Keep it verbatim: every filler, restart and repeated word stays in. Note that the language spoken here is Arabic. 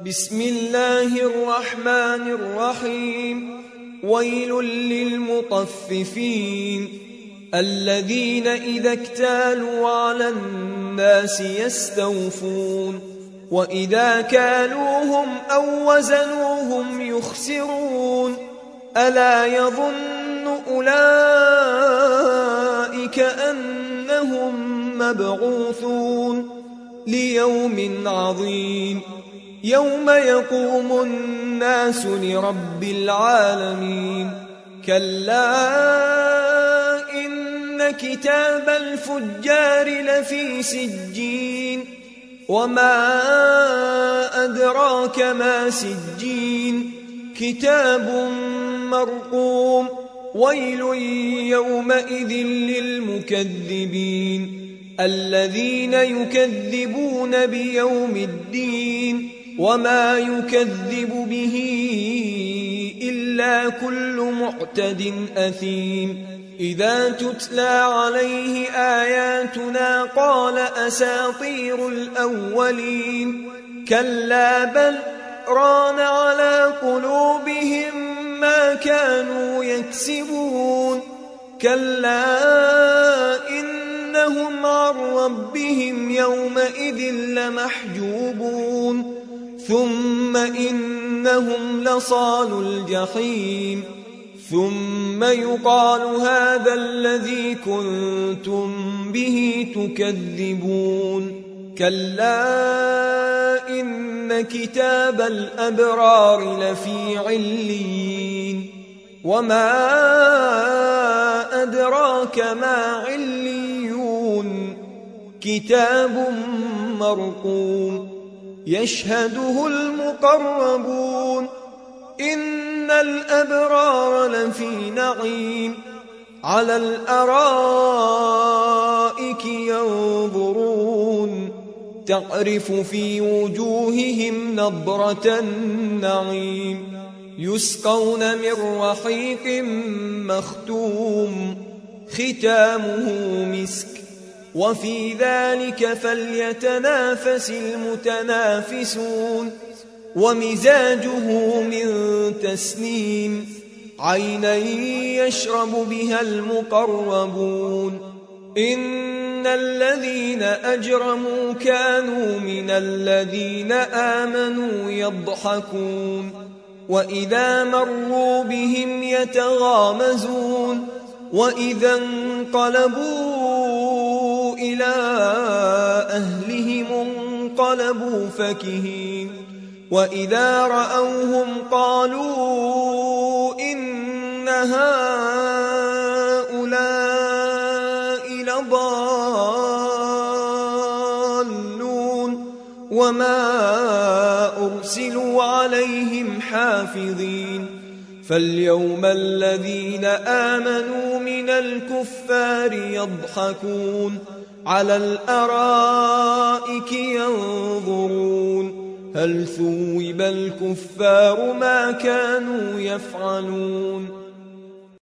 بسم الله الرحمن الرحيم. ويل للمطففين الذين إذا اكتالوا على الناس يستوفون وإذا كالوهم أو وزنوهم يخسرون ألا يظن أولئك أنهم مبعوثون ليوم عظيم يوم يقوم الناس لرب العالمين. كلا إن كتاب الفجار لفي سجين وما أدراك ما سجين كتاب مرقوم. ويل يومئذ للمكذبين الذين يكذبون بيوم الدين وما يكذب به إلا كل معتد أثيم. إذا تتلى عليه آياتنا قال أساطير الأولين كلا بل ران على قلوبهم ما كانوا يكسبون. كلا إنهم عن ربهم يومئذ لمحجوبون ثم إنهم لصالوا الجحيم ثم يقال هذا الذي كنتم به تكذبون. كلا إن كتاب الأبرار لفي عليين وما أدراك ما عليون كتاب مرقوم يشهده المقربون. إن الأبرار لفي نعيم على الأرائك ينظرون تعرف في وجوههم نضرة النعيم يسقون من رحيق مختوم ختامه مسك وفي ذلك فليتنافس المتنافسون. ومزاجه من تسنيم عينا يشرب بها المقربون. إن الذين أجرموا كانوا من الذين آمنوا يضحكون وإذا مروا بهم يتغامزون وإذا انقلبوا إلى أهلهم انقلبوا فكهين وإذا رأوهم قالوا إن هؤلاء لضالون وما أرسلوا عليهم حافظين. فاليوم الذين آمنوا من الكفار يضحكون على الأرائك ينظرون هل ثوب الكفار ما كانوا يفعلون.